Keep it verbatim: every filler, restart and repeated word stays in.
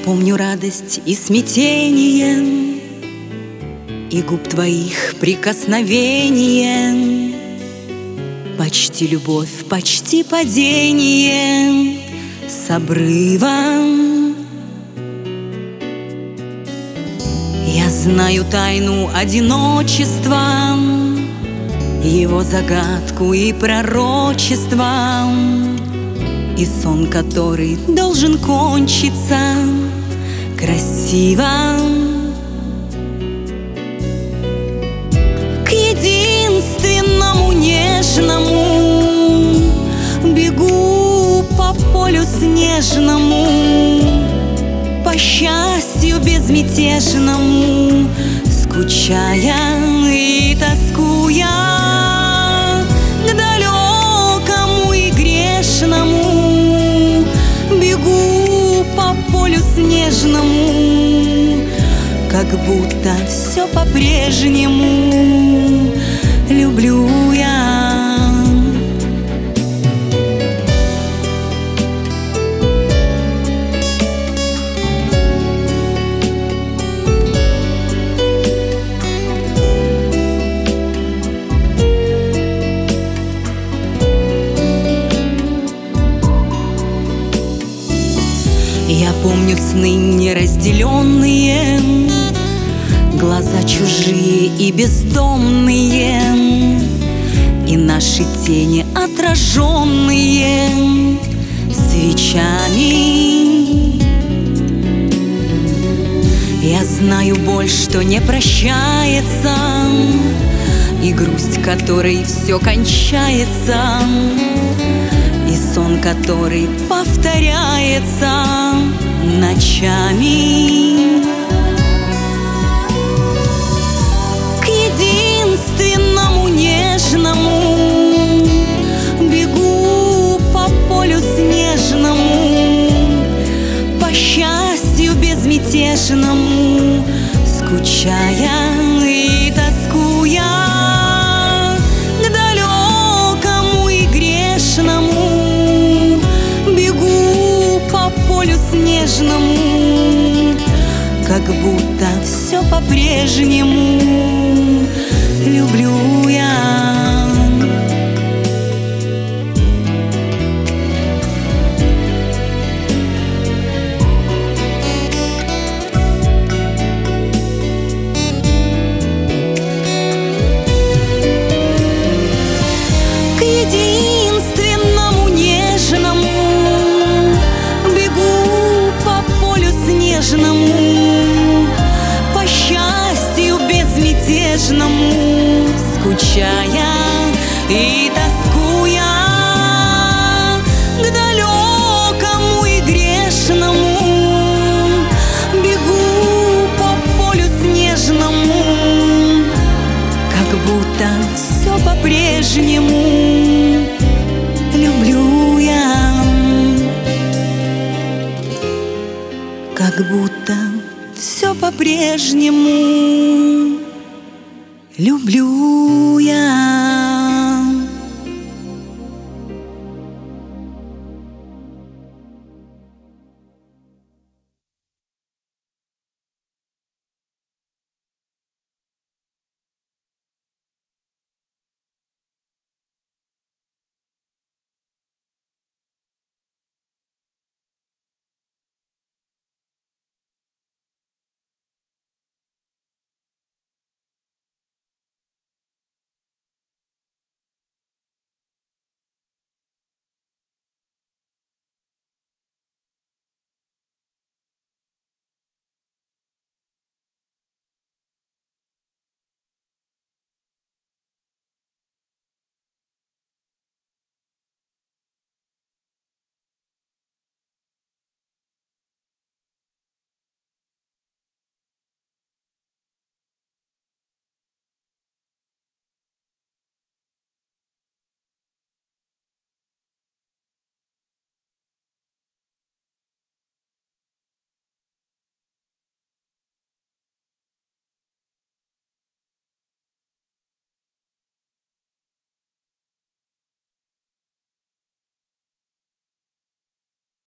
помню радость и смятение, и губ твоих прикосновение, почти любовь, почти падение с обрыва. Я знаю тайну одиночества, его загадку и пророчество, и сон, который должен кончиться красиво. К единственному нежному бегу по полю снежному, по счастью безмятежному, скучая и тоскуя, к далекому и грешному бегу по полю снежному, как будто все по-прежнему люблю я. Я помню сны неразделенные, глаза чужие и бездомные, и наши тени отраженные свечами. Я знаю боль, что не прощается, и грусть, которой все кончается, и сон, который повторяется ночами. К единственному нежному бегу по полю снежному, по счастью безмятежному, скучая и тоскуя, к далекому и грешному бегу по полю снежному, как будто все по-прежнему люблю я. К единственному нежному бегу по полю снежному, по счастью безмятежному, скучая и тоскуя, к далекому и грешному бегу по полю снежному, как будто все по-прежнему люблю я, как будто все по-прежнему люблю я.